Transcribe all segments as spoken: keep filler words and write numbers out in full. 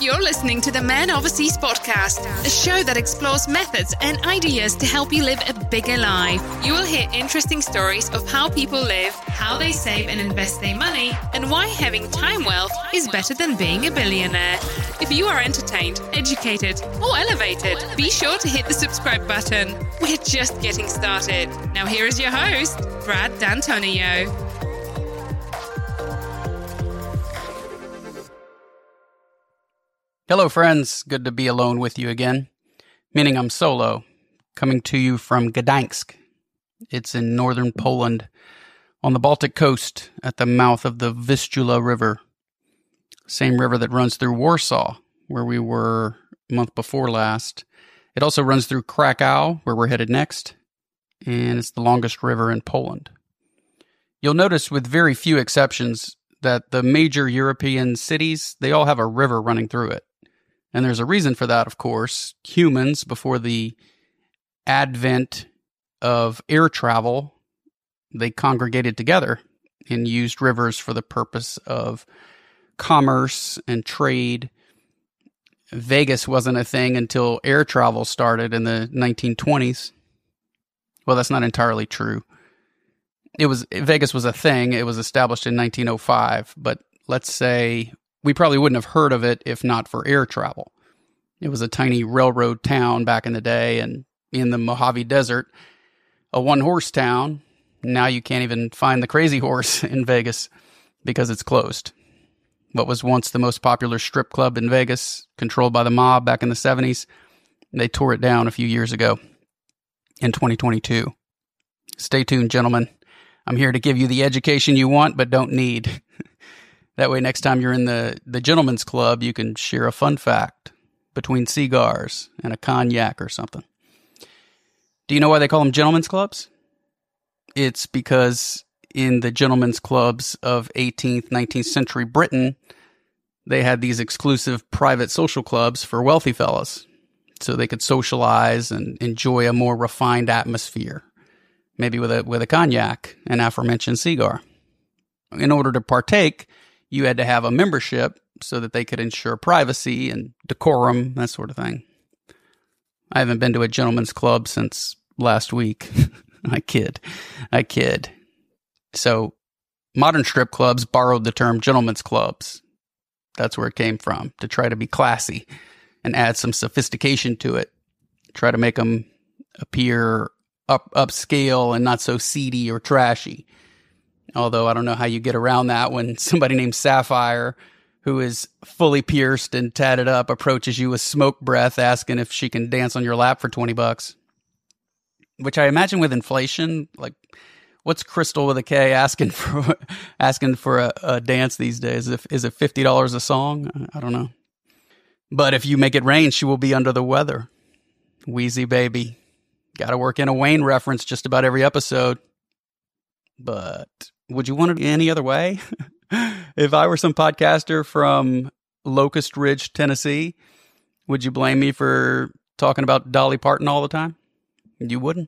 You're listening to the Man Overseas podcast, a show that explores methods and ideas to help you live a bigger life. You will hear interesting stories of how people live, how they save and invest their money, and why having time wealth is better than being a billionaire. If you are entertained, educated, or elevated, be sure to hit the subscribe button. We're just getting started. Now here is your host, Brad D'Antonio. Hello, friends. Good to be alone with you again, meaning I'm solo, coming to you from Gdańsk. It's in northern Poland, on the Baltic coast, at the mouth of the Vistula River, same river that runs through Warsaw, where we were a month before last. It also runs through Krakow, where we're headed next, and it's the longest river in Poland. You'll notice, with very few exceptions, that the major European cities, they all have a river running through it. And there's a reason for that, of course. Humans, before the advent of air travel, they congregated together and used rivers for the purpose of commerce and trade. Vegas wasn't a thing until air travel started in the nineteen twenties. Well, that's not entirely true. It was Vegas was a thing. It was established in nineteen oh five, but let's say we probably wouldn't have heard of it if not for air travel. It was a tiny railroad town back in the day, and in the Mojave Desert, a one-horse town. Now you can't even find the Crazy Horse in Vegas because it's closed. What was once the most popular strip club in Vegas, controlled by the mob back in the seventies, they tore it down a few years ago in twenty twenty-two. Stay tuned, gentlemen. I'm here to give you the education you want but don't need. That way, next time you're in the, the gentleman's club, you can share a fun fact between cigars and a cognac or something. Do you know why they call them gentlemen's clubs? It's because in the gentlemen's clubs of eighteenth, nineteenth century Britain, they had these exclusive private social clubs for wealthy fellas, so they could socialize and enjoy a more refined atmosphere, maybe with a with a cognac and aforementioned cigar. In order to partake, you had to have a membership so that they could ensure privacy and decorum, that sort of thing. I haven't been to a gentleman's club since last week. I kid. I kid. So, modern strip clubs borrowed the term gentlemen's clubs. That's where it came from, to try to be classy and add some sophistication to it. Try to make them appear up upscale and not so seedy or trashy. Although I don't know how you get around that when somebody named Sapphire, who is fully pierced and tatted up, approaches you with smoke breath asking if she can dance on your lap for twenty bucks. Which I imagine with inflation, like, what's Crystal with a K asking for asking for a, a dance these days? If, is it fifty dollars a song? I don't know. But if you make it rain, she will be under the weather. Wheezy baby. Got to work in a Wayne reference just about every episode. But would you want it any other way? If I were some podcaster from Locust Ridge, Tennessee, would you blame me for talking about Dolly Parton all the time? You wouldn't.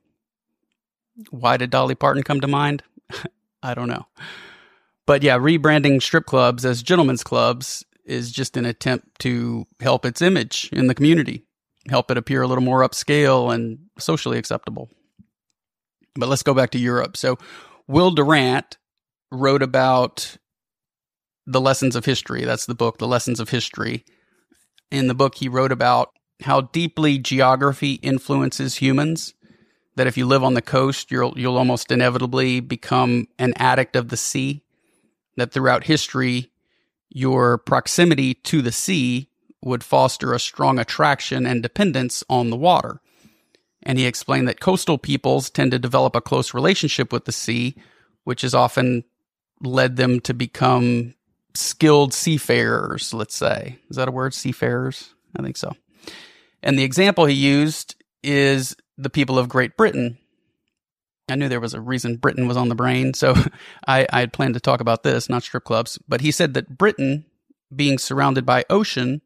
Why did Dolly Parton come to mind? I don't know. But yeah, rebranding strip clubs as gentlemen's clubs is just an attempt to help its image in the community, help it appear a little more upscale and socially acceptable. But let's go back to Europe. So Will Durant wrote about The Lessons of History. That's the book, The Lessons of History. In the book, he wrote about how deeply geography influences humans, that if you live on the coast, you'll you'll almost inevitably become an addict of the sea, that throughout history, your proximity to the sea would foster a strong attraction and dependence on the water. And he explained that coastal peoples tend to develop a close relationship with the sea, which has often led them to become skilled seafarers, let's say. Is that a word, seafarers? I think so. And the example he used is the people of Great Britain. I knew there was a reason Britain was on the brain, so I, I had planned to talk about this, not strip clubs. But he said that Britain, being surrounded by ocean,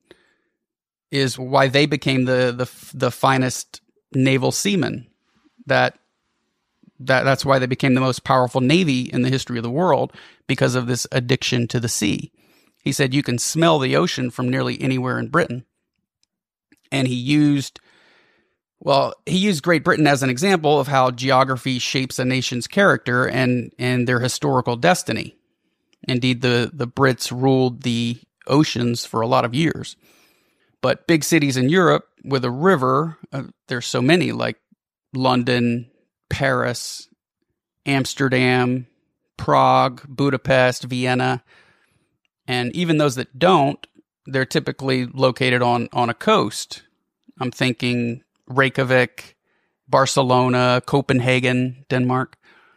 is why they became the the, the finest naval seamen. That that that's why they became the most powerful navy in the history of the world, because of this addiction to the sea. He said you can smell the ocean from nearly anywhere in Britain. And he used, well, he used Great Britain as an example of how geography shapes a nation's character and, and their historical destiny. Indeed, the, the Brits ruled the oceans for a lot of years. But big cities in Europe with a river, uh, there's so many, like London, Paris, Amsterdam, Prague, Budapest, Vienna. And even those that don't, they're typically located on, on a coast. I'm thinking Reykjavik, Barcelona, Copenhagen, Denmark.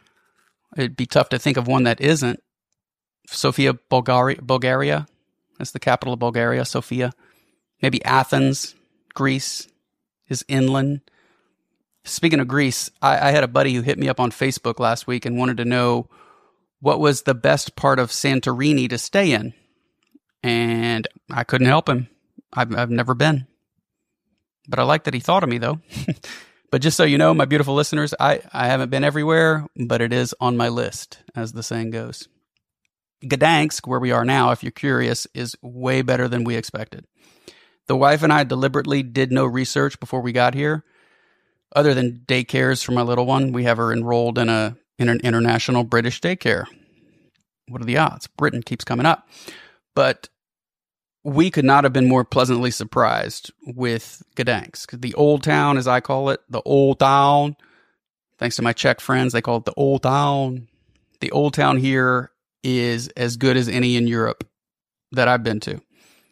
It'd be tough to think of one that isn't. Sofia, Bulgaria, Bulgaria. That's the capital of Bulgaria, Sofia. Maybe Athens, Greece is inland. Speaking of Greece, I, I had a buddy who hit me up on Facebook last week and wanted to know what was the best part of Santorini to stay in. And I couldn't help him. I've, I've never been. But I like that he thought of me, though. But just so you know, my beautiful listeners, I, I haven't been everywhere, but it is on my list, as the saying goes. Gdansk, where we are now, if you're curious, is way better than we expected. The wife and I deliberately did no research before we got here. Other than daycares for my little one, we have her enrolled in a in an international British daycare. What are the odds? Britain keeps coming up. But we could not have been more pleasantly surprised with Gdansk. The old town, as I call it, the old town. Thanks to my Czech friends, they call it the old town. The old town here is as good as any in Europe that I've been to.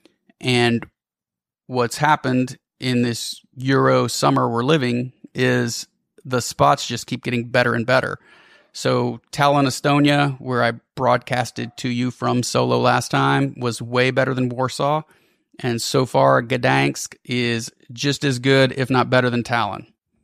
And what's happened in this Euro summer we're living is the spots just keep getting better and better. So Tallinn, Estonia, where I broadcasted to you from solo last time, was way better than Warsaw. And so far, Gdansk is just as good, if not better than Tallinn.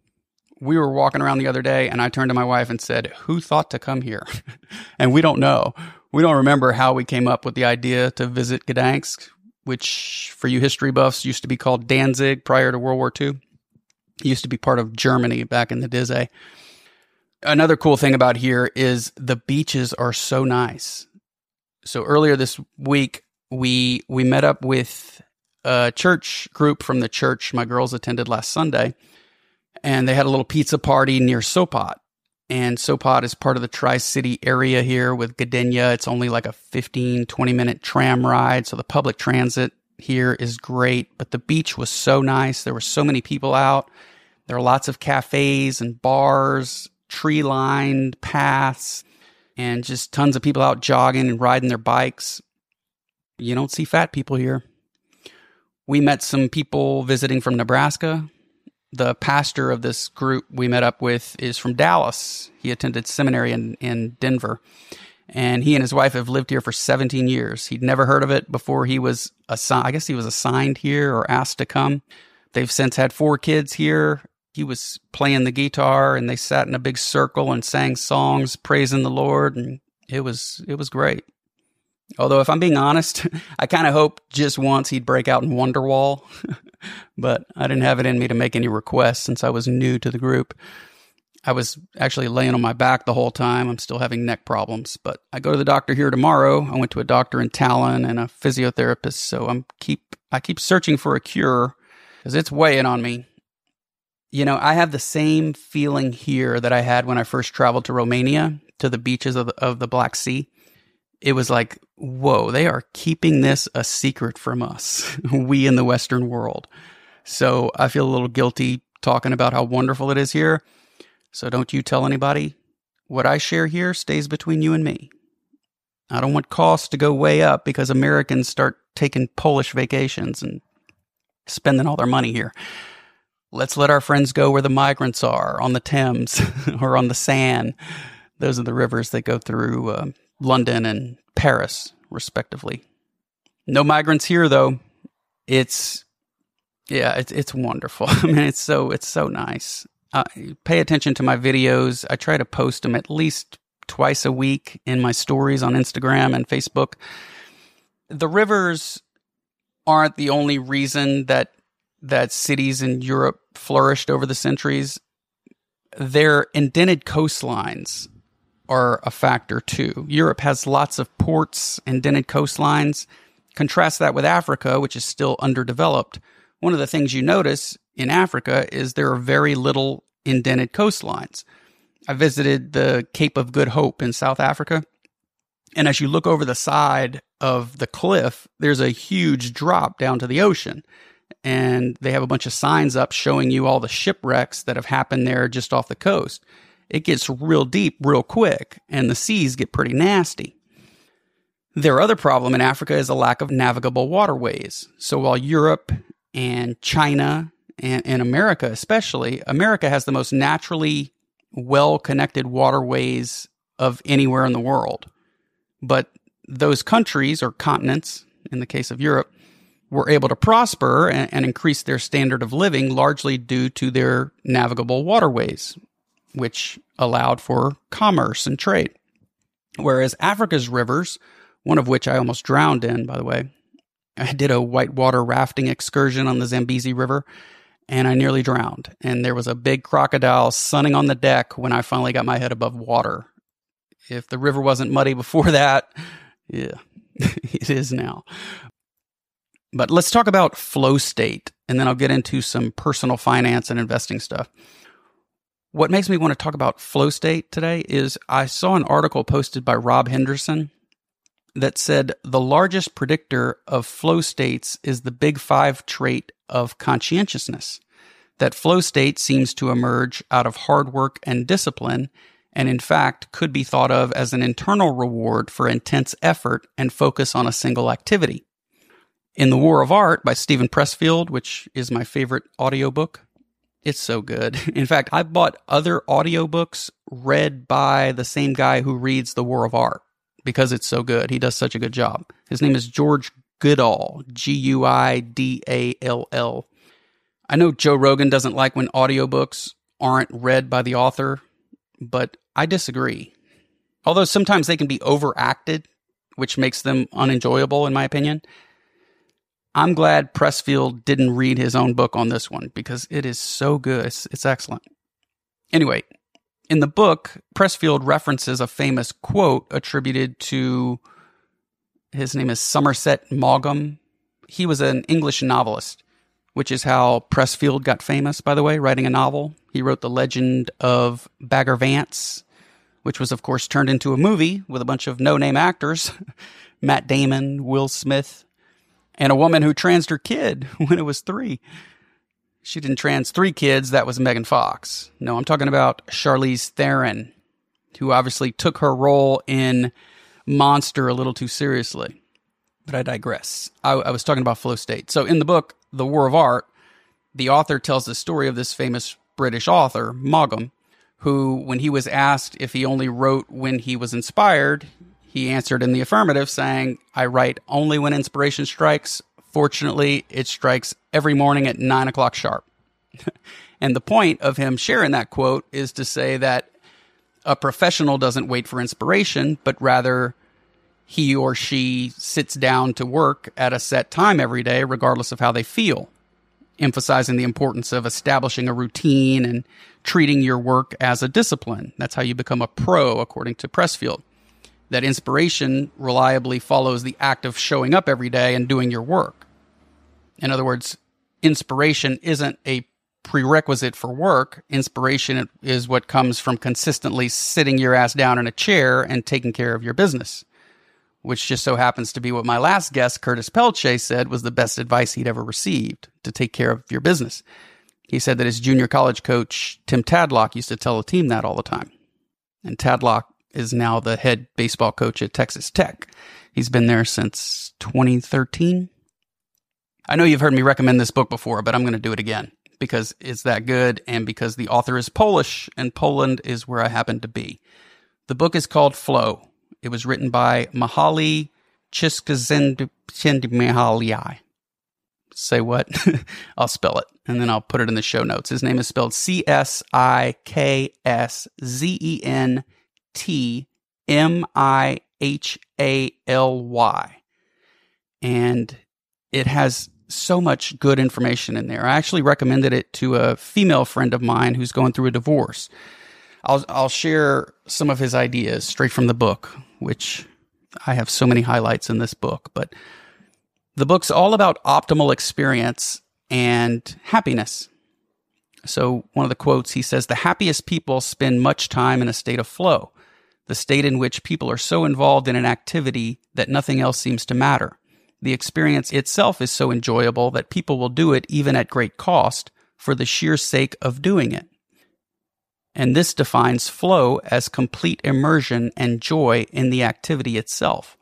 We were walking around the other day, and I turned to my wife and said, who thought to come here? And we don't know. We don't remember how we came up with the idea to visit Gdansk, which, for you history buffs, used to be called Danzig prior to World War Two. It used to be part of Germany back in the Dizzy. Another cool thing about here is the beaches are so nice. So earlier this week, we we met up with a church group from the church my girls attended last Sunday, and they had a little pizza party near Sopot. And Sopot is part of the Tri-City area here with Gdynia. It's only like a fifteen, twenty minute tram ride, so the public transit here is great. But the beach was so nice. There were so many people out. There are lots of cafes and bars, tree-lined paths, and just tons of people out jogging and riding their bikes. You don't see fat people here. We met some people visiting from Nebraska. The pastor of this group we met up with is from Dallas. He attended seminary in, in Denver, and he and his wife have lived here for seventeen years. He'd never heard of it before he was assigned. I guess he was assigned here or asked to come. They've since had four kids here. He was playing the guitar, and they sat in a big circle and sang songs praising the Lord, and it was it was great. Although, if I'm being honest, I kind of hoped just once he'd break out in Wonderwall, but I didn't have it in me to make any requests since I was new to the group. I was actually laying on my back the whole time. I'm still having neck problems, but I go to the doctor here tomorrow. I went to a doctor in Tallinn and a physiotherapist, so I'm keep I keep searching for a cure because it's weighing on me. You know, I have the same feeling here that I had when I first traveled to Romania, to the beaches of the, of the Black Sea. It was like, whoa, they are keeping this a secret from us, we in the Western world. So I feel a little guilty talking about how wonderful it is here. So don't you tell anybody. What I share here stays between you and me. I don't want costs to go way up because Americans start taking Polish vacations and spending all their money here. Let's let our friends go where the migrants are, on the Thames or on the Seine. Those are the rivers that go through uh, London and Paris, respectively. No migrants here, though. It's, yeah, it's it's wonderful. I mean, it's so it's so nice. Uh, pay attention to my videos. I try to post them at least twice a week in my stories on Instagram and Facebook. The rivers aren't the only reason that that cities in Europe flourished over the centuries. Their indented coastlines are a factor too. Europe has lots of ports, indented coastlines, Contrast that with Africa, which is still underdeveloped. One of the things you notice in Africa is there are very little indented coastlines. I visited the Cape of Good Hope in South Africa, and as you look over the side of the cliff, there's a huge drop down to the ocean. And they have a bunch of signs up showing you all the shipwrecks that have happened there just off the coast. It gets real deep real quick, and the seas get pretty nasty. Their other problem in Africa is a lack of navigable waterways. So while Europe and China and, and America especially, America has the most naturally well-connected waterways of anywhere in the world. But those countries, or continents, in the case of Europe, were able to prosper and, and increase their standard of living largely due to their navigable waterways, which allowed for commerce and trade. Whereas Africa's rivers, one of which I almost drowned in, by the way, I did a whitewater rafting excursion on the Zambezi River, and I nearly drowned. And there was a big crocodile sunning on the deck when I finally got my head above water. If the river wasn't muddy before that, yeah, it is now. But let's talk about flow state, and then I'll get into some personal finance and investing stuff. What makes me want to talk about flow state today is I saw an article posted by Rob Henderson that said the largest predictor of flow states is the big five trait of conscientiousness, that flow state seems to emerge out of hard work and discipline, and in fact could be thought of as an internal reward for intense effort and focus on a single activity. In The War of Art by Steven Pressfield, which is my favorite audiobook, it's so good. In fact, I bought other audiobooks read by the same guy who reads The War of Art because it's so good. He does such a good job. His name is George Goodall, G U I D A L L. I know Joe Rogan doesn't like when audiobooks aren't read by the author, but I disagree. Although sometimes they can be overacted, which makes them unenjoyable in my opinion. I'm glad Pressfield didn't read his own book on this one because it is so good. It's, it's excellent. Anyway, in the book, Pressfield references a famous quote attributed to, his name is Somerset Maugham. He was an English novelist, which is how Pressfield got famous, by the way, writing a novel. He wrote The Legend of Bagger Vance, which was, of course, turned into a movie with a bunch of no-name actors, Matt Damon, Will Smith, and a woman who transed her kid when it was three. She didn't trans three kids. That was Megan Fox. No, I'm talking about Charlize Theron, who obviously took her role in Monster a little too seriously. But I digress. I, I was talking about flow state. So in the book, The War of Art, the author tells the story of this famous British author, Maugham, who, when he was asked if he only wrote when he was inspired, he answered in the affirmative, saying, I write only when inspiration strikes. Fortunately, it strikes every morning at nine o'clock sharp. And the point of him sharing that quote is to say that a professional doesn't wait for inspiration, but rather he or she sits down to work at a set time every day, regardless of how they feel, emphasizing the importance of establishing a routine and treating your work as a discipline. That's how you become a pro, according to Pressfield. That inspiration reliably follows the act of showing up every day and doing your work. In other words, inspiration isn't a prerequisite for work. Inspiration is what comes from consistently sitting your ass down in a chair and taking care of your business, which just so happens to be what my last guest, Curtis Pelche, said was the best advice he'd ever received, to take care of your business. He said that his junior college coach, Tim Tadlock, used to tell the team that all the time. And Tadlock is now the head baseball coach at Texas Tech. He's been there since twenty thirteen. I know you've heard me recommend this book before, but I'm going to do it again because it's that good and because the author is Polish and Poland is where I happen to be. The book is called Flow. It was written by Mihaly Csikszentmihalyi. Say what? I'll spell it, and then I'll put it in the show notes. His name is spelled C S I K S Z E N T M I H A L Y. And it has so much good information in there. I actually recommended it to a female friend of mine who's going through a divorce. I'll I'll share some of his ideas straight from the book, which I have so many highlights in this book. But The book's all about optimal experience and happiness. So one of the quotes, he says, "The happiest people spend much time in a state of flow, the state in which people are so involved in an activity that nothing else seems to matter. The experience itself is so enjoyable that people will do it even at great cost for the sheer sake of doing it." And this defines flow as complete immersion and joy in the activity itself.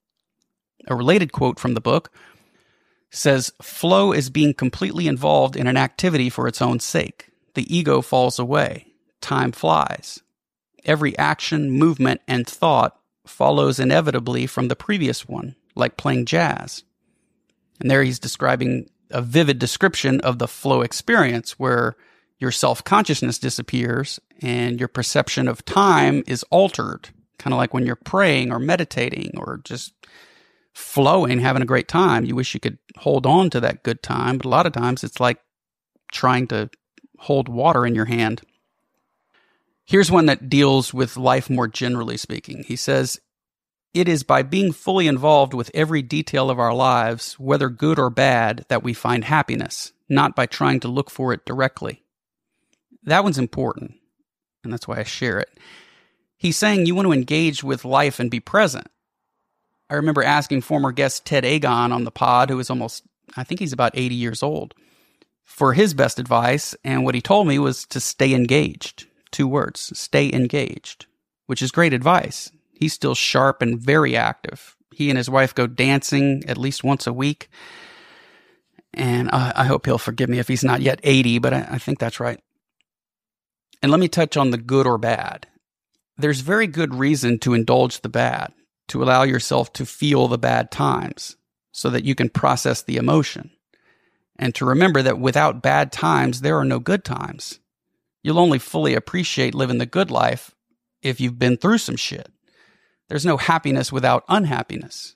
A related quote from the book says, "Flow is being completely involved in an activity for its own sake. The ego falls away. Time flies. Every action, movement, and thought follows inevitably from the previous one, like playing jazz." And there he's describing a vivid description of the flow experience where your self-consciousness disappears and your perception of time is altered, kind of like when you're praying or meditating or just flowing, having a great time. You wish you could hold on to that good time, but a lot of times it's like trying to hold water in your hand. Here's one that deals with life more generally speaking. He says, "It is by being fully involved with every detail of our lives, whether good or bad, that we find happiness, not by trying to look for it directly." That one's important, and that's why I share it. He's saying you want to engage with life and be present. I remember asking former guest Ted Agon on the pod, who is almost, I think he's about eighty years old, for his best advice, and what he told me was to stay engaged. Two words, stay engaged, which is great advice. He's still sharp and very active. He and his wife go dancing at least once a week, and I, I hope he'll forgive me if he's not yet eighty, but I, I think that's right. And let me touch on the good or bad. There's very good reason to indulge the bad, to allow yourself to feel the bad times so that you can process the emotion. And to remember that without bad times, there are no good times. You'll only fully appreciate living the good life if you've been through some shit. There's no happiness without unhappiness.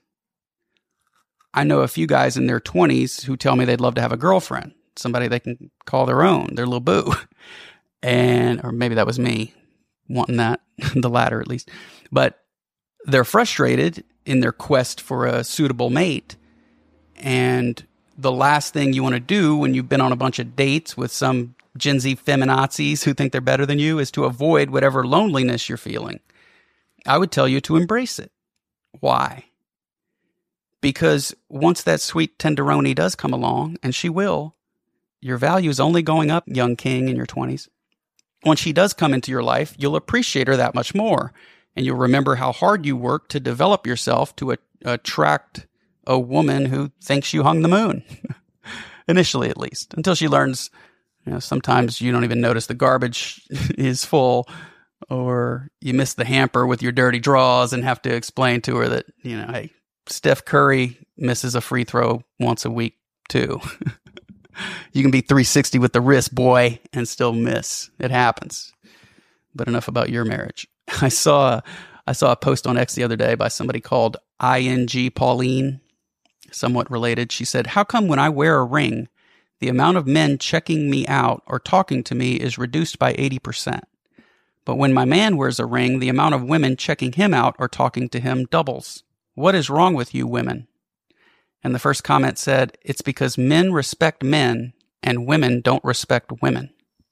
I know a few guys in their twenties who tell me they'd love to have a girlfriend, somebody they can call their own, their little boo. And, or maybe that was me wanting that, the latter at least. But they're frustrated in their quest for a suitable mate. And the last thing you want to do when you've been on a bunch of dates with some Gen Z feminazis who think they're better than you is to avoid whatever loneliness you're feeling. I would tell you to embrace it. Why? Because once that sweet tenderoni does come along, and she will, your value is only going up, young king in your twenties. Once she does come into your life, you'll appreciate her that much more. And you'll remember how hard you worked to develop yourself to a- attract a woman who thinks you hung the moon. Initially, at least. Until she learns, you know, sometimes you don't even notice the garbage is full, or you miss the hamper with your dirty drawers and have to explain to her that, you know, hey, Steph Curry misses a free throw once a week too. You can be three sixty with the wrist, boy, and still miss. It happens. But enough about your marriage. I saw I saw a post on X the other day by somebody called I N G Pauline, somewhat related. She said, "How come when I wear a ring, the amount of men checking me out or talking to me is reduced by eighty percent? But when my man wears a ring, the amount of women checking him out or talking to him doubles. What is wrong with you women?" And the first comment said, "It's because men respect men and women don't respect women."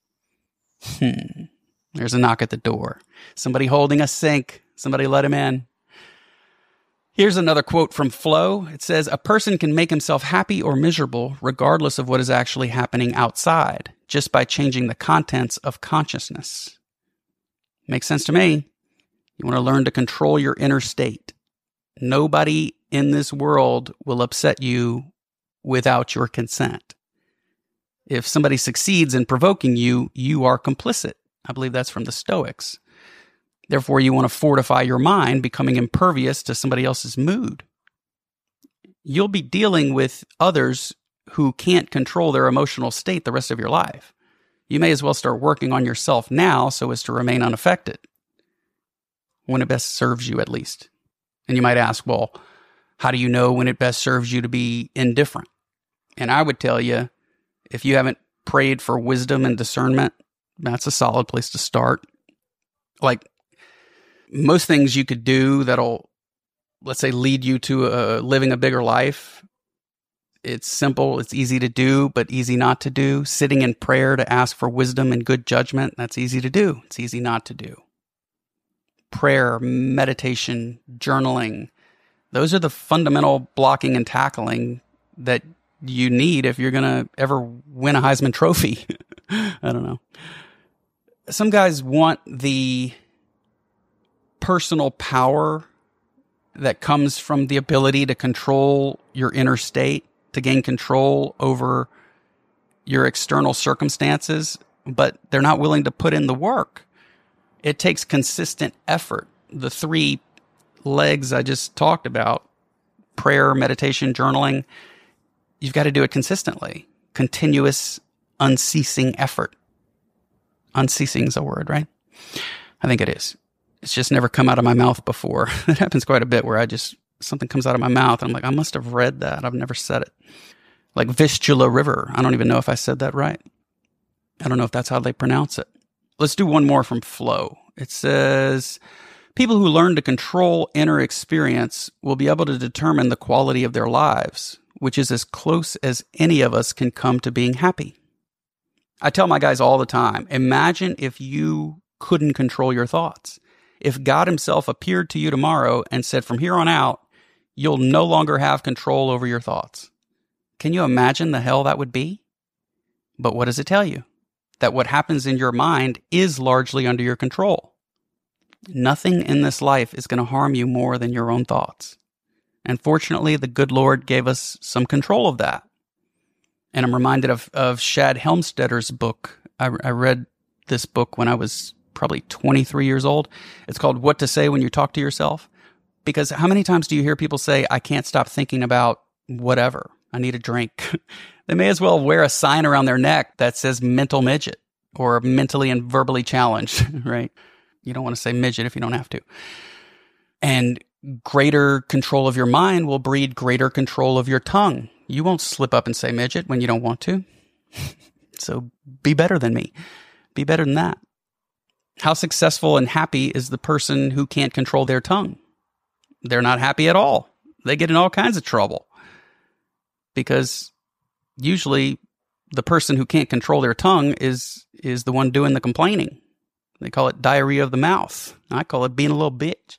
Hmm. There's a knock at the door. Somebody holding a sink. Somebody let him in. Here's another quote from Flow. It says, "A person can make himself happy or miserable regardless of what is actually happening outside, just by changing the contents of consciousness." Makes sense to me. You want to learn to control your inner state. Nobody in this world will upset you without your consent. If somebody succeeds in provoking you, you are complicit. I believe that's from the Stoics. Therefore, you want to fortify your mind, becoming impervious to somebody else's mood. You'll be dealing with others who can't control their emotional state the rest of your life. You may as well start working on yourself now so as to remain unaffected, when it best serves you at least. And you might ask, well, how do you know when it best serves you to be indifferent? And I would tell you, if you haven't prayed for wisdom and discernment, that's a solid place to start. Like most things you could do that'll, let's say, lead you to uh, living a bigger life, it's simple. It's easy to do, but easy not to do. Sitting in prayer to ask for wisdom and good judgment, that's easy to do. It's easy not to do. Prayer, meditation, journaling, those are the fundamental blocking and tackling that you need if you're going to ever win a Heisman Trophy. I don't know. Some guys want the personal power that comes from the ability to control your inner state, to gain control over your external circumstances, but they're not willing to put in the work. It takes consistent effort. The three legs I just talked about, prayer, meditation, journaling, you've got to do it consistently. Continuous, unceasing effort. Unceasing is a word, right? I think it is. It's just never come out of my mouth before. It happens quite a bit where I just, something comes out of my mouth and I'm like, I must have read that. I've never said it. Like Vistula River. I don't even know if I said that right. I don't know if that's how they pronounce it. Let's do one more from Flow. It says, people who learn to control inner experience will be able to determine the quality of their lives, which is as close as any of us can come to being happy. I tell my guys all the time, imagine if you couldn't control your thoughts. If God himself appeared to you tomorrow and said, from here on out, you'll no longer have control over your thoughts. Can you imagine the hell that would be? But what does it tell you? That what happens in your mind is largely under your control. Nothing in this life is going to harm you more than your own thoughts. And fortunately, the good Lord gave us some control of that. And I'm reminded of, of Shad Helmstedter's book. I, I read this book when I was probably twenty-three years old. It's called What to Say When You Talk to Yourself. Because how many times do you hear people say, I can't stop thinking about whatever. I need a drink. They may as well wear a sign around their neck that says mental midget or mentally and verbally challenged, right? You don't want to say midget if you don't have to. And greater control of your mind will breed greater control of your tongue. You won't slip up and say midget when you don't want to. So be better than me. Be better than that. How successful and happy is the person who can't control their tongue? They're not happy at all. They get in all kinds of trouble. Because usually the person who can't control their tongue is is the one doing the complaining. They call it diarrhea of the mouth. I call it being a little bitch.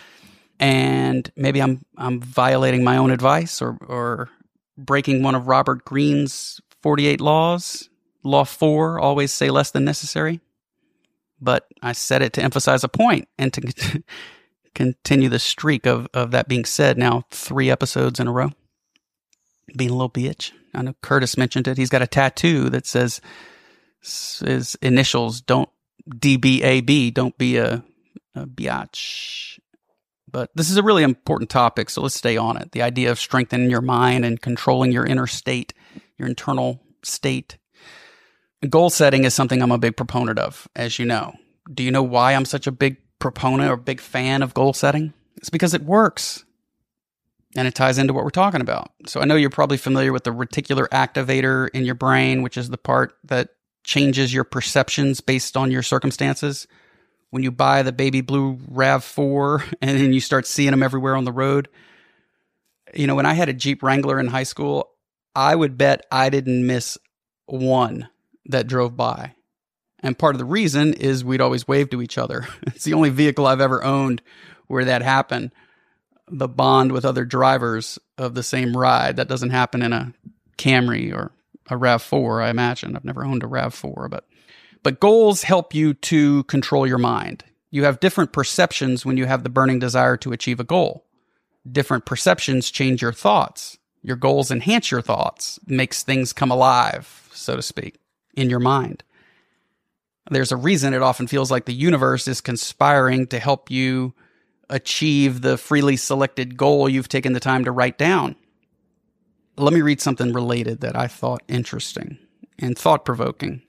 And maybe I'm I'm violating my own advice or or breaking one of Robert Greene's forty-eight laws. Law four, always say less than necessary. But I said it to emphasize a point and to continue the streak of, of that being said now three episodes in a row. Being a little bitch. I know Curtis mentioned it. He's got a tattoo that says his initials, don't D B A B, don't be a, a biatch. But this is a really important topic, so let's stay on it. The idea of strengthening your mind and controlling your inner state, your internal state. Goal setting is something I'm a big proponent of, as you know. Do you know why I'm such a big proponent or big fan of goal setting? It's because it works. And it ties into what we're talking about. So I know you're probably familiar with the reticular activator in your brain, which is the part that changes your perceptions based on your circumstances. When you buy the baby blue RAV four and then you start seeing them everywhere on the road. You know, when I had a Jeep Wrangler in high school, I would bet I didn't miss one that drove by. And part of the reason is we'd always wave to each other. It's the only vehicle I've ever owned where that happened. The bond with other drivers of the same ride. That doesn't happen in a Camry or a RAV four, I imagine. I've never owned a RAV four, but but goals help you to control your mind. You have different perceptions when you have the burning desire to achieve a goal. Different perceptions change your thoughts. Your goals enhance your thoughts, makes things come alive, so to speak, in your mind. There's a reason it often feels like the universe is conspiring to help you achieve the freely selected goal you've taken the time to write down. Let me read something related that I thought interesting and thought-provoking.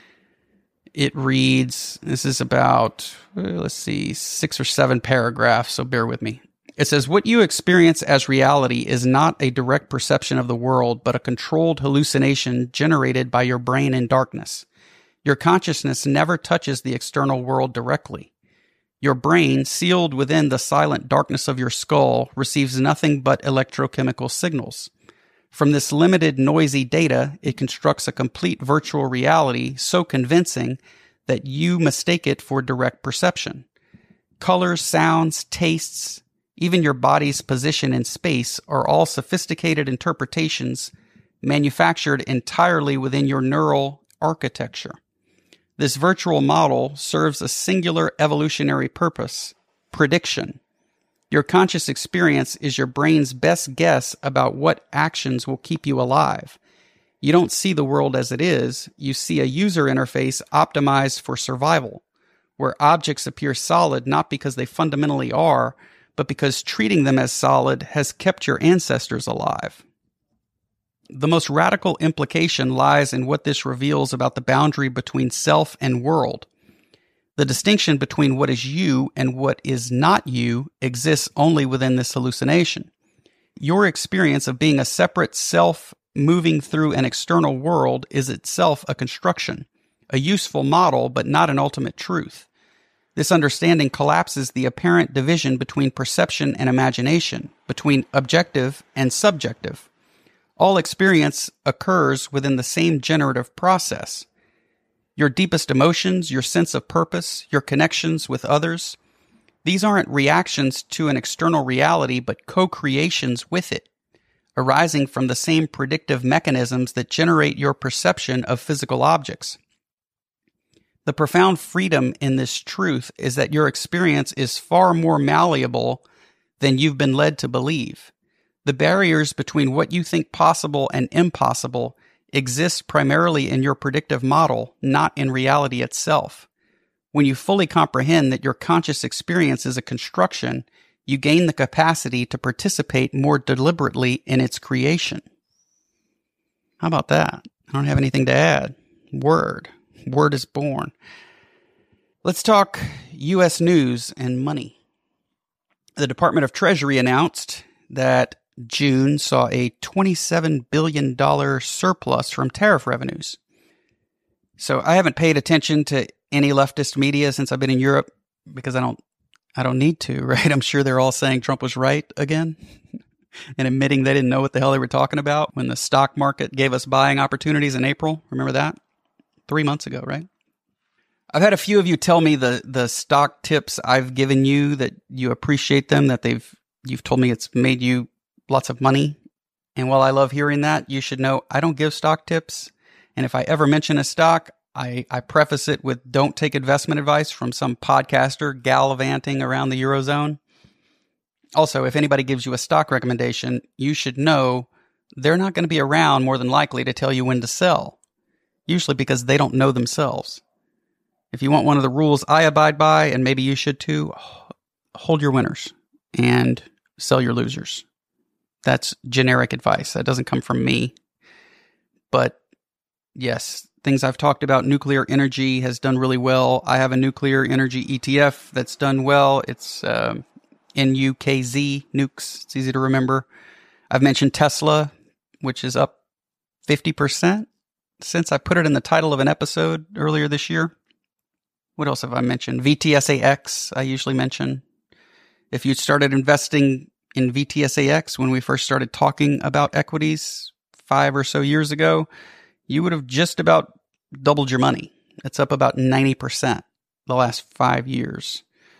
It reads, this is about, let's see, six or seven paragraphs, so bear with me. It says, what you experience as reality is not a direct perception of the world, but a controlled hallucination generated by your brain in darkness. Your consciousness never touches the external world directly. Your brain, sealed within the silent darkness of your skull, receives nothing but electrochemical signals. From this limited, noisy data, it constructs a complete virtual reality so convincing that you mistake it for direct perception. Colors, sounds, tastes, even your body's position in space are all sophisticated interpretations manufactured entirely within your neural architecture. This virtual model serves a singular evolutionary purpose: prediction. Your conscious experience is your brain's best guess about what actions will keep you alive. You don't see the world as it is. You see a user interface optimized for survival, where objects appear solid not because they fundamentally are, but because treating them as solid has kept your ancestors alive. The most radical implication lies in what this reveals about the boundary between self and world. The distinction between what is you and what is not you exists only within this hallucination. Your experience of being a separate self moving through an external world is itself a construction, a useful model, but not an ultimate truth. This understanding collapses the apparent division between perception and imagination, between objective and subjective. All experience occurs within the same generative process. Your deepest emotions, your sense of purpose, your connections with others, these aren't reactions to an external reality, but co-creations with it, arising from the same predictive mechanisms that generate your perception of physical objects. The profound freedom in this truth is that your experience is far more malleable than you've been led to believe. The barriers between what you think possible and impossible exist primarily in your predictive model, not in reality itself. When you fully comprehend that your conscious experience is a construction, you gain the capacity to participate more deliberately in its creation. How about that? I don't have anything to add. Word. Word is born. Let's talk U S news and money. The Department of Treasury announced that June saw a twenty-seven billion dollars surplus from tariff revenues. So I haven't paid attention to any leftist media since I've been in Europe because I don't I don't need to, right? I'm sure they're all saying Trump was right again and admitting they didn't know what the hell they were talking about when the stock market gave us buying opportunities in April. Remember that? Three months ago, right? I've had a few of you tell me the the stock tips I've given you, that you appreciate them, that they've you've told me it's made you lots of money. And while I love hearing that, you should know I don't give stock tips. And if I ever mention a stock, I, I preface it with don't take investment advice from some podcaster gallivanting around the Eurozone. Also, if anybody gives you a stock recommendation, you should know they're not going to be around more than likely to tell you when to sell, usually because they don't know themselves. If you want one of the rules I abide by, and maybe you should too, hold your winners and sell your losers. That's generic advice. That doesn't come from me. But yes, things I've talked about, nuclear energy has done really well. I have a nuclear energy E T F that's done well. It's uh, N U K Z, nukes. It's easy to remember. I've mentioned Tesla, which is up fifty percent since I put it in the title of an episode earlier this year. What else have I mentioned? V T S A X, I usually mention. If you started investing in V T S A X when we first started talking about equities five or so years ago, you would have just about doubled your money. It's up about ninety percent the last five years.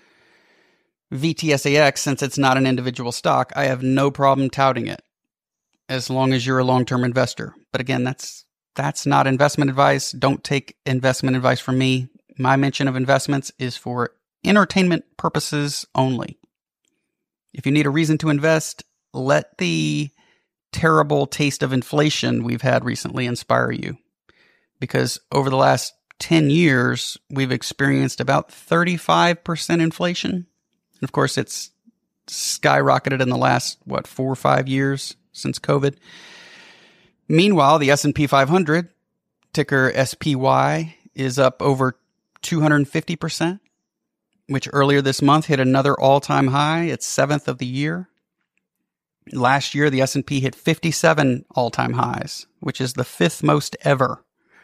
V T S A X, since it's not an individual stock, I have no problem touting it as long as you're a long-term investor. But again, that's that's not investment advice. Don't take investment advice from me. My mention of investments is for entertainment purposes only. If you need a reason to invest, let the terrible taste of inflation we've had recently inspire you. Because over the last ten years, we've experienced about thirty-five percent inflation. And of course, it's skyrocketed in the last, what, four or five years since COVID. Meanwhile, the S and P five hundred, ticker S P Y, is up over two hundred fifty percent, which earlier this month hit another all-time high, its seventh of the year. Last year, the S and P hit fifty-seven all-time highs, which is the fifth most ever.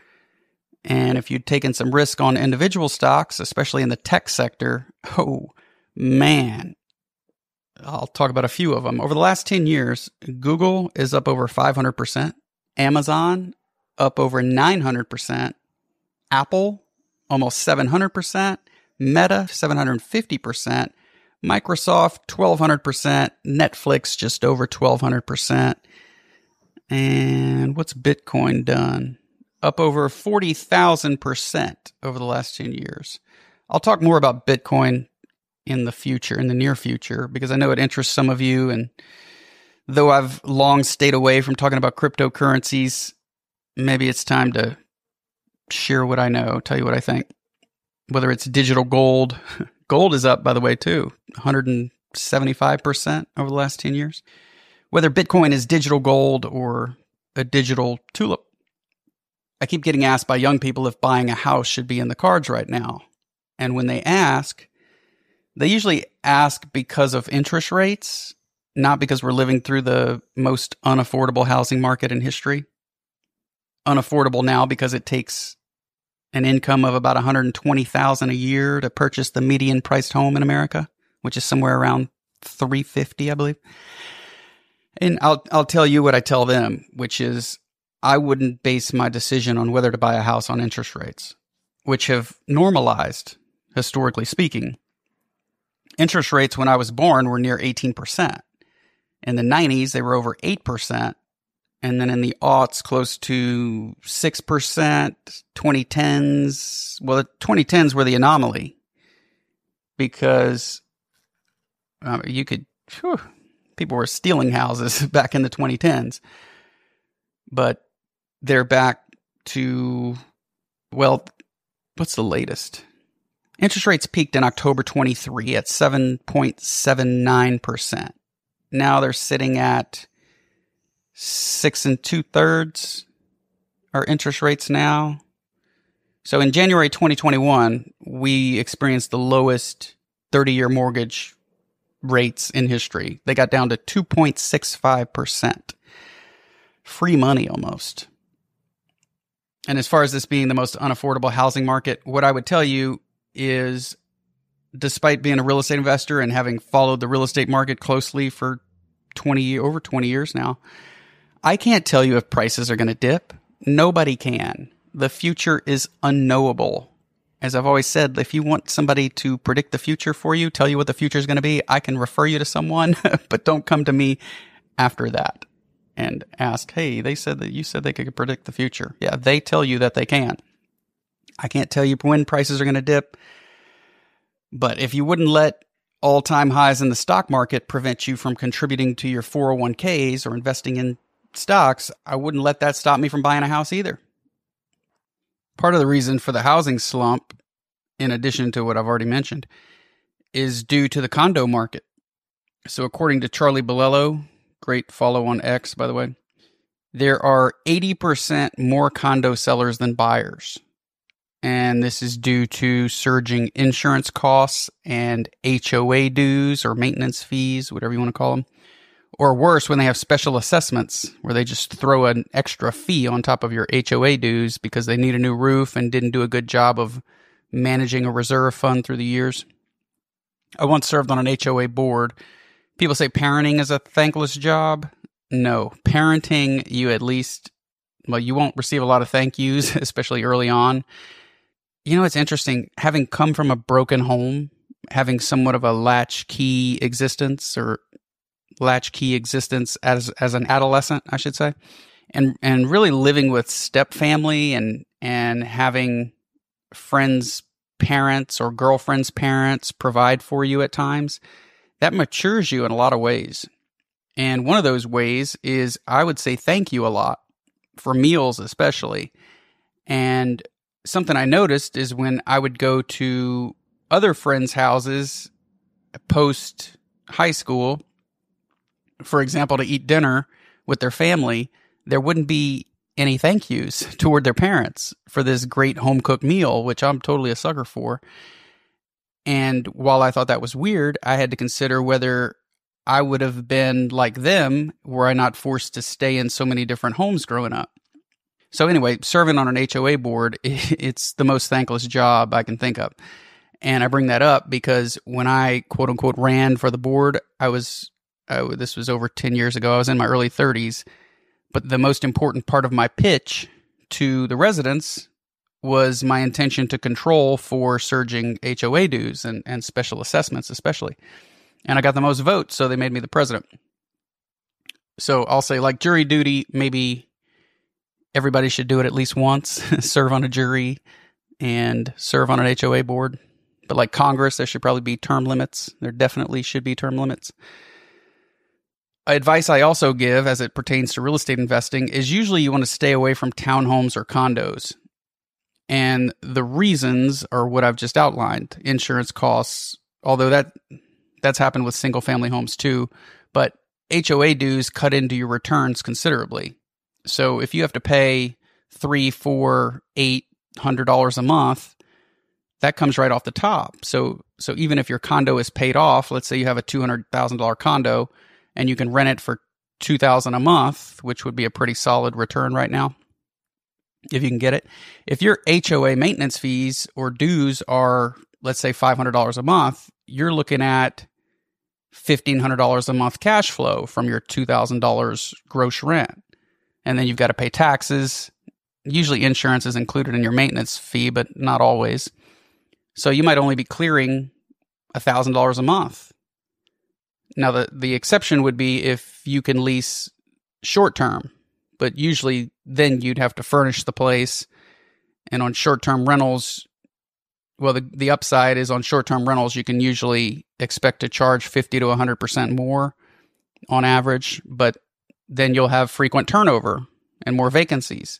And if you'd taken some risk on individual stocks, especially in the tech sector, oh, man, I'll talk about a few of them. Over the last ten years, Google is up over five hundred percent. Amazon up over nine hundred percent. Apple almost seven hundred percent. Meta seven hundred fifty percent. Microsoft twelve hundred percent. Netflix just over twelve hundred percent. And what's Bitcoin done? Up over forty thousand percent over the last ten years. I'll talk more about Bitcoin in the future, in the near future, because I know it interests some of you. And though I've long stayed away from talking about cryptocurrencies, maybe it's time to share what I know, tell you what I think. Whether it's digital gold, gold is up, by the way, too, one hundred seventy-five percent over the last ten years. Whether Bitcoin is digital gold or a digital tulip. I keep getting asked by young people if buying a house should be in the cards right now. And when they ask, they usually ask because of interest rates, not because we're living through the most unaffordable housing market in history. Unaffordable now because it takes an income of about one hundred twenty thousand dollars a year to purchase the median priced home in America, which is somewhere around three hundred fifty dollars, I believe. And I'll I'll tell you what I tell them, which is I wouldn't base my decision on whether to buy a house on interest rates, which have normalized, historically speaking. Interest rates when I was born were near eighteen percent. In the nineties, they were over eight percent. And then in the aughts, close to six percent, twenty tens. Well, the twenty tens were the anomaly because uh, you could, whew, people were stealing houses back in the twenty tens. But they're back to, well, what's the latest? Interest rates peaked in October twenty-three at seven point seven nine percent. Now they're sitting at six and two thirds are interest rates now. So in January twenty twenty-one, we experienced the lowest thirty-year mortgage rates in history. They got down to two point six five percent. Free money almost. And as far as this being the most unaffordable housing market, what I would tell you is, despite being a real estate investor and having followed the real estate market closely for twenty, over twenty years now, I can't tell you if prices are going to dip. Nobody can. The future is unknowable. As I've always said, if you want somebody to predict the future for you, tell you what the future is going to be, I can refer you to someone, but don't come to me after that and ask, hey, they said that you said they could predict the future. Yeah, they tell you that they can. I can't tell you when prices are going to dip, but if you wouldn't let all-time highs in the stock market prevent you from contributing to your four oh one k's or investing in stocks, I wouldn't let that stop me from buying a house either. Part of the reason for the housing slump, in addition to what I've already mentioned, is due to the condo market. So according to Charlie Bilello, great follow on X, by the way, there are eighty percent more condo sellers than buyers. And this is due to surging insurance costs and H O A dues or maintenance fees, whatever you want to call them. Or worse, when they have special assessments where they just throw an extra fee on top of your H O A dues because they need a new roof and didn't do a good job of managing a reserve fund through the years. I once served on an H O A board. People say parenting is a thankless job. No, parenting, you at least, well, you won't receive a lot of thank yous, especially early on. You know, it's interesting, having come from a broken home, having somewhat of a latchkey existence or latchkey existence as as an adolescent, I should say, and and really living with step family and and having friends' parents or girlfriends' parents provide for you at times, that matures you in a lot of ways. And one of those ways is, I would say, thank you a lot for meals especially. And something I noticed is when I would go to other friends' houses post high school, for example, to eat dinner with their family, there wouldn't be any thank yous toward their parents for this great home-cooked meal, which I'm totally a sucker for. And while I thought that was weird, I had to consider whether I would have been like them were I not forced to stay in so many different homes growing up. So anyway, serving on an H O A board, it's the most thankless job I can think of. And I bring that up because when I, quote unquote, ran for the board, I was, I, this was over ten years ago. I was in my early thirties. But the most important part of my pitch to the residents was my intention to control for surging H O A dues and, and special assessments, especially. And I got the most votes, so they made me the president. So I'll say, like, jury duty, maybe everybody should do it at least once, serve on a jury and serve on an H O A board. But like Congress, there should probably be term limits. There definitely should be term limits. Advice I also give as it pertains to real estate investing is usually you want to stay away from townhomes or condos. And the reasons are what I've just outlined. Insurance costs, although that that's happened with single family homes too, but H O A dues cut into your returns considerably. So if you have to pay three, four, eight hundred dollars a month, that comes right off the top. So so even if your condo is paid off, let's say you have a two hundred thousand dollars condo and you can rent it for two thousand dollars a month, which would be a pretty solid return right now, if you can get it. If your H O A maintenance fees or dues are, let's say, five hundred dollars a month, you're looking at fifteen hundred dollars a month cash flow from your two thousand dollars gross rent. And then you've got to pay taxes. Usually insurance is included in your maintenance fee, but not always. So you might only be clearing one thousand dollars a month. Now, the, the exception would be if you can lease short-term, but usually then you'd have to furnish the place. And on short-term rentals, well, the, the upside is on short-term rentals, you can usually expect to charge fifty to one hundred percent more on average, but then you'll have frequent turnover and more vacancies.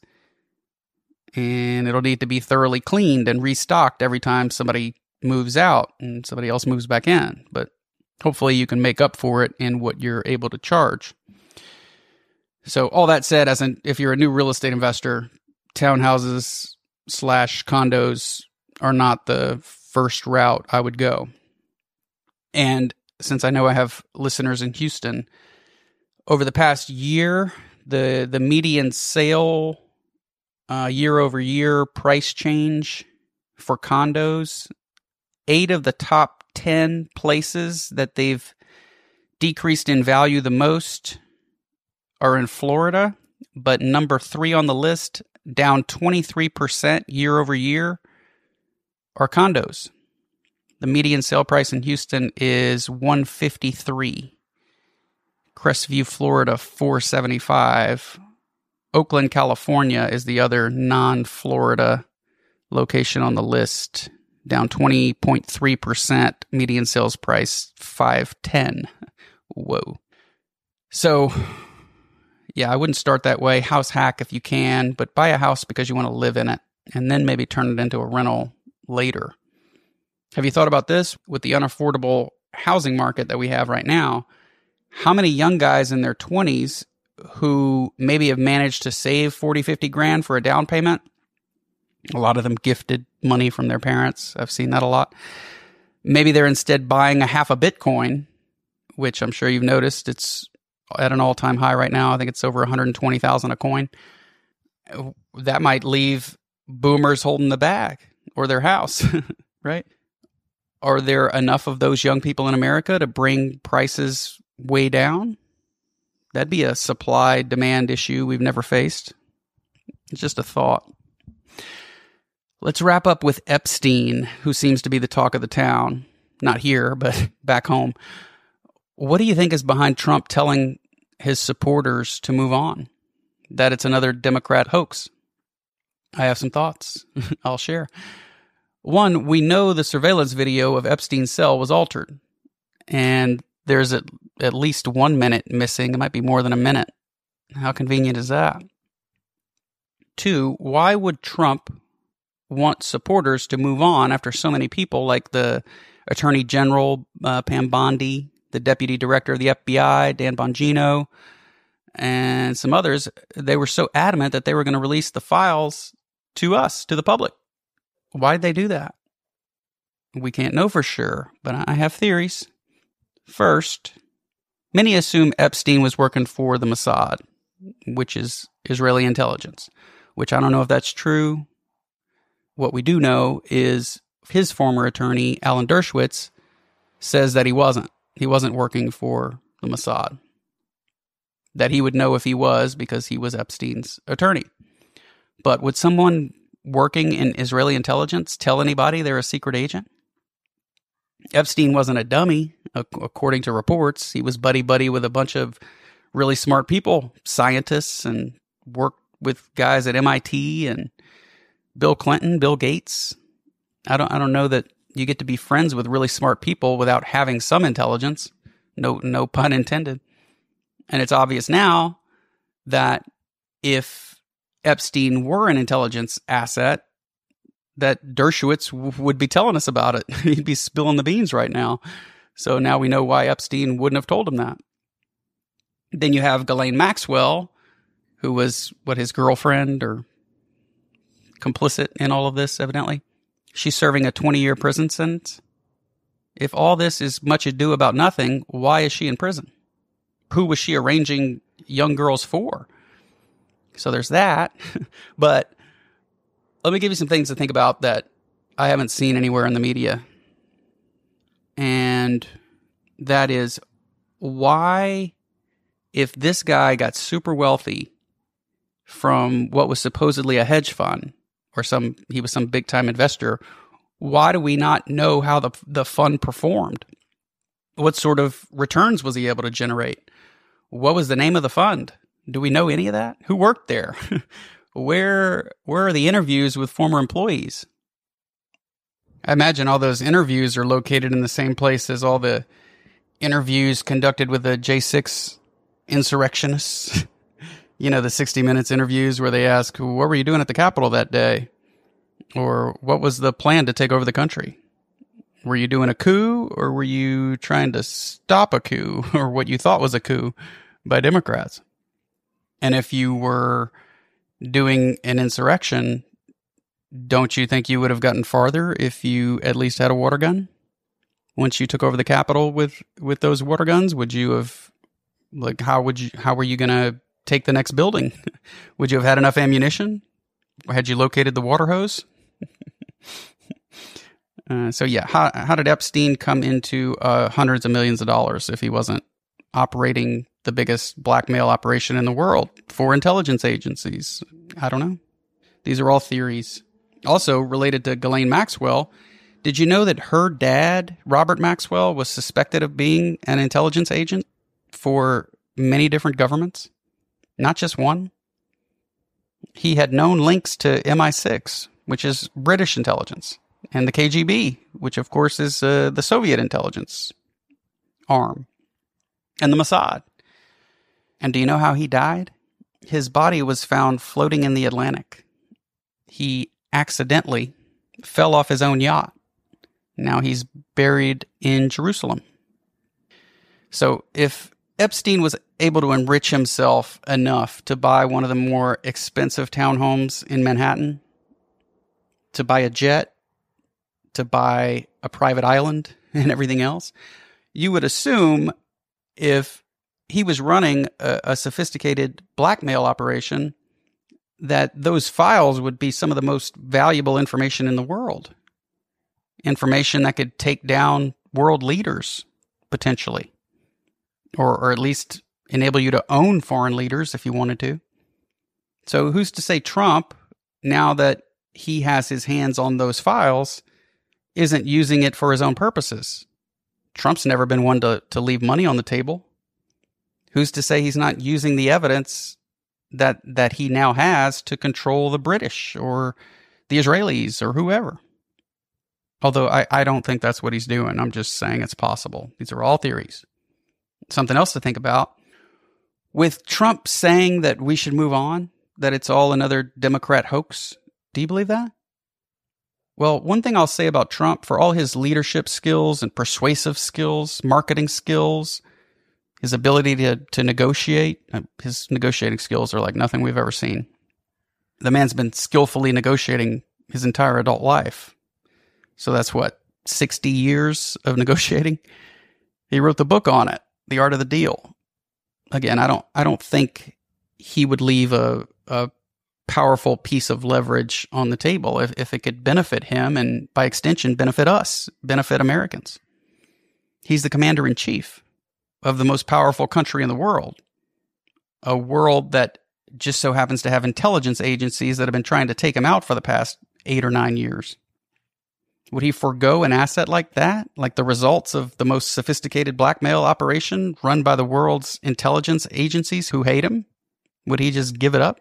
And it'll need to be thoroughly cleaned and restocked every time somebody moves out and somebody else moves back in. But hopefully you can make up for it in what you're able to charge. So all that said, as an, if you're a new real estate investor, townhouses slash condos are not the first route I would go. And since I know I have listeners in Houston, over the past year, the, the median sale uh, year over year price change for condos, eight of the top ten places that they've decreased in value the most are in Florida, but number three on the list, down twenty-three percent year over year, are condos. The median sale price in Houston is one hundred fifty-three thousand dollars. Crestview, Florida, four hundred seventy-five thousand dollars. Oakland, California is the other non-Florida location on the list, down twenty point three percent, median sales price five hundred ten thousand dollars. Whoa. So, yeah, I wouldn't start that way. House hack if you can, but buy a house because you want to live in it, and then maybe turn it into a rental later. Have you thought about this? With the unaffordable housing market that we have right now, how many young guys in their twenties who maybe have managed to save forty, fifty grand for a down payment? A lot of them gifted money from their parents. I've seen that a lot. Maybe they're instead buying a half a Bitcoin, which I'm sure you've noticed. It's at an all-time high right now. I think it's over one hundred twenty thousand dollars a coin. That might leave boomers holding the bag or their house, right? Are there enough of those young people in America to bring prices way down? That'd be a supply-demand issue we've never faced. It's just a thought. Let's wrap up with Epstein, who seems to be the talk of the town. Not here, but back home. What do you think is behind Trump telling his supporters to move on? That it's another Democrat hoax? I have some thoughts I'll share. One, we know the surveillance video of Epstein's cell was altered, and there's at, at least one minute missing. It might be more than a minute. How convenient is that? Two, why would Trump want supporters to move on after so many people like the Attorney General, uh, Pam Bondi, the Deputy Director of the F B I, Dan Bongino, and some others, they were so adamant that they were going to release the files to us, to the public? Why did they do that? We can't know for sure, but I have theories. First, many assume Epstein was working for the Mossad, which is Israeli intelligence, which I don't know if that's true. What we do know is his former attorney, Alan Dershowitz, says that he wasn't. He wasn't working for the Mossad. That he would know if he was because he was Epstein's attorney. But would someone working in Israeli intelligence tell anybody they're a secret agent? Epstein wasn't a dummy, according to reports. He was buddy-buddy with a bunch of really smart people, scientists, and worked with guys at M I T and Bill Clinton, Bill Gates. I don't I don't know that you get to be friends with really smart people without having some intelligence. No, no pun intended. And it's obvious now that if Epstein were an intelligence asset, that Dershowitz w- would be telling us about it. He'd be spilling the beans right now. So now we know why Epstein wouldn't have told him that. Then you have Ghislaine Maxwell, who was, what, his girlfriend or complicit in all of this, evidently. She's serving a twenty-year prison sentence. If all this is much ado about nothing, why is she in prison? Who was she arranging young girls for? So there's that. But let me give you some things to think about that I haven't seen anywhere in the media. And that is why, if this guy got super wealthy from what was supposedly a hedge fund, or some he was some big time investor, why do we not know how the the fund performed? What sort of returns was he able to generate? What was the name of the fund? Do we know any of that? Who worked there? Where where are the interviews with former employees? I imagine all those interviews are located in the same place as all the interviews conducted with the J six insurrectionists. You know, the sixty minutes interviews where they ask, what were you doing at the Capitol that day? Or what was the plan to take over the country? Were you doing a coup, or were you trying to stop a coup, or what you thought was a coup by Democrats? And if you were doing an insurrection, don't you think you would have gotten farther if you at least had a water gun? Once you took over the Capitol with, with those water guns, would you have, like, how would you, how were you going to take the next building? Would you have had enough ammunition? Had you located the water hose? uh, so yeah, how how did Epstein come into uh, hundreds of millions of dollars if he wasn't operating the biggest blackmail operation in the world for intelligence agencies? I don't know. These are all theories. Also related to Ghislaine Maxwell, did you know that her dad, Robert Maxwell, was suspected of being an intelligence agent for many different governments? Not just one. He had known links to M I six, which is British intelligence, and the K G B, which of course is uh, the Soviet intelligence arm, and the Mossad. And do you know how he died? His body was found floating in the Atlantic. He accidentally fell off his own yacht. Now he's buried in Jerusalem. So if Epstein was able to enrich himself enough to buy one of the more expensive townhomes in Manhattan, to buy a jet, to buy a private island and everything else, you would assume if he was running a, a sophisticated blackmail operation that those files would be some of the most valuable information in the world. Information that could take down world leaders, potentially. Or, or at least enable you to own foreign leaders if you wanted to. So who's to say Trump, now that he has his hands on those files, isn't using it for his own purposes? Trump's never been one to, to leave money on the table. Who's to say he's not using the evidence that that he now has to control the British or the Israelis or whoever? Although I, I don't think that's what he's doing. I'm just saying it's possible. These are all theories. Something else to think about. With Trump saying that we should move on, that it's all another Democrat hoax, do you believe that? Well, one thing I'll say about Trump, for all his leadership skills and persuasive skills, marketing skills, his ability to, to negotiate, his negotiating skills are like nothing we've ever seen. The man's been skillfully negotiating his entire adult life. So that's what, sixty years of negotiating? He wrote the book on it, The Art of the Deal. Again, I don't I don't think he would leave a, a powerful piece of leverage on the table if, if it could benefit him and by extension benefit us, benefit Americans. He's the commander-in-chief of the most powerful country in the world, a world that just so happens to have intelligence agencies that have been trying to take him out for the past eight or nine years. Would he forego an asset like that, like the results of the most sophisticated blackmail operation run by the world's intelligence agencies who hate him? Would he just give it up?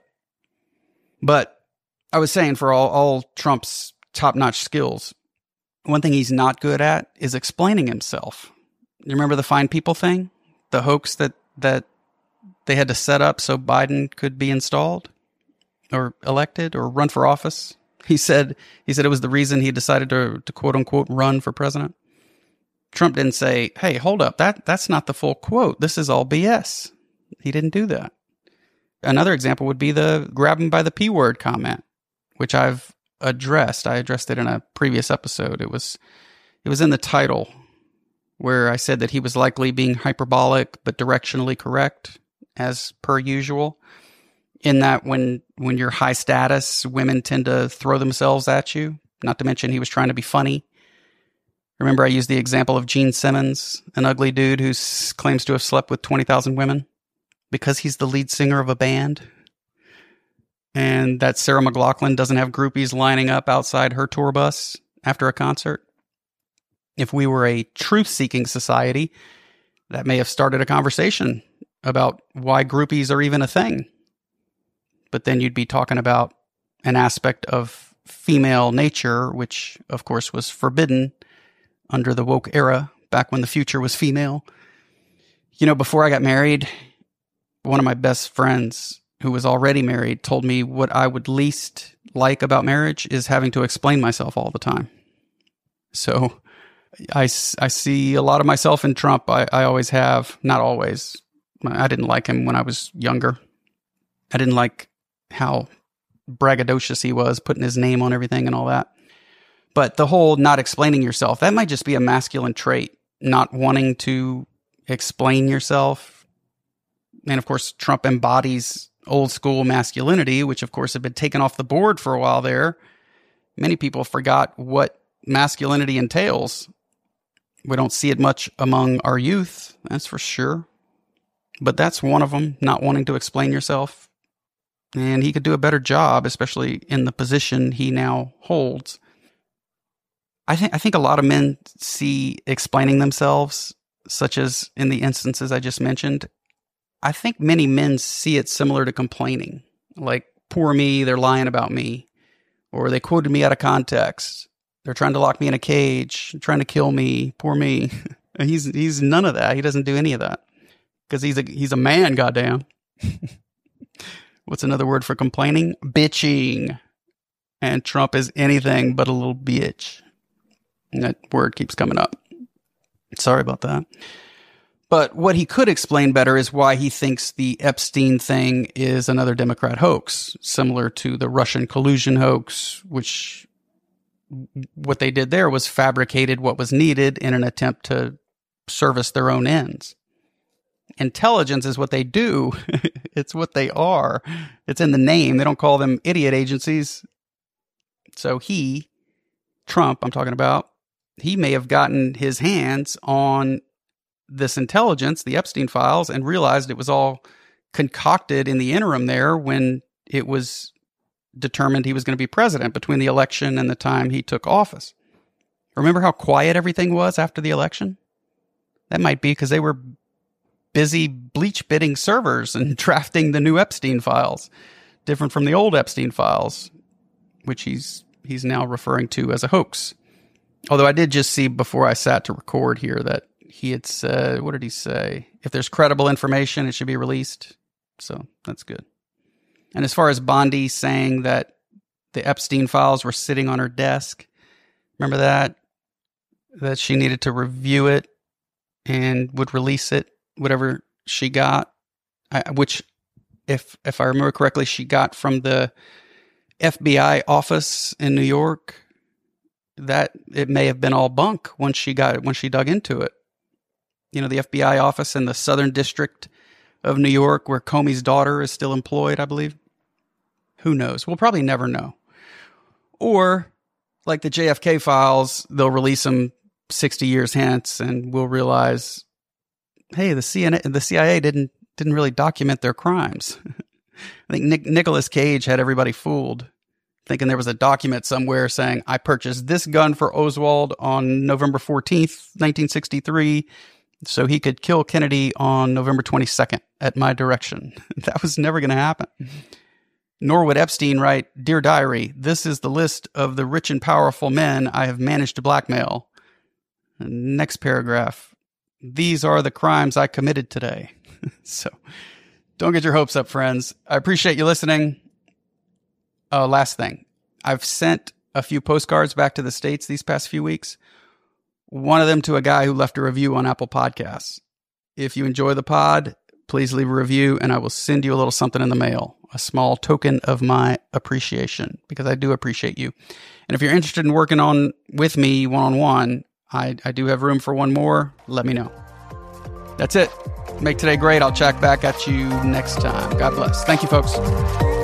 But I was saying, for all, all Trump's top-notch skills, one thing he's not good at is explaining himself. You remember the fine people thing? The hoax that, that they had to set up so Biden could be installed or elected or run for office? He said he said it was the reason he decided to, to quote-unquote run for president. Trump didn't say, hey, hold up, that that's not the full quote. This is all B S. He didn't do that. Another example would be the grab him by the P word comment, which I've addressed. I addressed it in a previous episode. It was it was in the title where I said that he was likely being hyperbolic but directionally correct, as per usual. In that when when you're high status, women tend to throw themselves at you. Not to mention he was trying to be funny. Remember I used the example of Gene Simmons, an ugly dude who s- claims to have slept with twenty thousand women because he's the lead singer of a band. And that Sarah McLachlan doesn't have groupies lining up outside her tour bus after a concert. If we were a truth-seeking society, that may have started a conversation about why groupies are even a thing. But then you'd be talking about an aspect of female nature, which, of course, was forbidden under the woke era, back when the future was female. You know, before I got married, one of my best friends who was already married told me what I would least like about marriage is having to explain myself all the time. So I, I see a lot of myself in Trump. I, I always have. Not always. I didn't like him when I was younger. I didn't like how braggadocious he was, putting his name on everything and all that. But the whole not explaining yourself, that might just be a masculine trait, not wanting to explain yourself. And of course, Trump embodies old school masculinity, which of course had been taken off the board for a while there. Many people forgot what masculinity entails. We don't see it much among our youth, that's for sure. But that's one of them, not wanting to explain yourself. And he could do a better job, especially in the position he now holds. I think I think a lot of men see explaining themselves, such as in the instances I just mentioned. I think many men see it similar to complaining. Like, poor me, they're lying about me. Or they quoted me out of context. They're trying to lock me in a cage, trying to kill me, poor me. he's he's none of that. He doesn't do any of that. Because he's a, he's a man, goddamn. What's another word for complaining? Bitching. And Trump is anything but a little bitch. And that word keeps coming up. Sorry about that. But what he could explain better is why he thinks the Epstein thing is another Democrat hoax, similar to the Russian collusion hoax, which what they did there was fabricated what was needed in an attempt to service their own ends. Intelligence is what they do. It's what they are. It's in the name. They don't call them idiot agencies. So he, Trump, I'm talking about, he may have gotten his hands on this intelligence, the Epstein files, and realized it was all concocted in the interim there when it was determined he was going to be president between the election and the time he took office. Remember how quiet everything was after the election? That might be because they were busy bleach bidding servers and drafting the new Epstein files, different from the old Epstein files, which he's he's now referring to as a hoax. Although I did just see before I sat to record here that he had said, what did he say? If there's credible information, it should be released. So that's good. And as far as Bondi saying that the Epstein files were sitting on her desk, remember that? That she needed to review it and would release it, whatever she got, I, which, if if I remember correctly, she got from the F B I office in New York. That it may have been all bunk once she got it, when she dug into it. You know, the F B I office in the Southern District of New York, where Comey's daughter is still employed, I believe. Who knows? We'll probably never know. Or like the J F K files, they'll release them sixty years hence and we'll realize, hey, the C N A, the C I A didn't didn't really document their crimes. I think Nick, Nicolas Cage had everybody fooled, thinking there was a document somewhere saying, I purchased this gun for Oswald on November fourteenth, nineteen sixty-three, so he could kill Kennedy on November twenty-second at my direction. That was never going to happen. Nor would Epstein write, Dear Diary, this is the list of the rich and powerful men I have managed to blackmail. Next paragraph, these are the crimes I committed today. So don't get your hopes up, friends. I appreciate you listening. Uh, last thing, I've sent a few postcards back to the States these past few weeks. One of them to a guy who left a review on Apple Podcasts. If you enjoy the pod, please leave a review and I will send you a little something in the mail, a small token of my appreciation, because I do appreciate you. And if you're interested in working on with me one-on-one, I, I do have room for one more. Let me know. That's it. Make today great. I'll check back at you next time. God bless. Thank you, folks.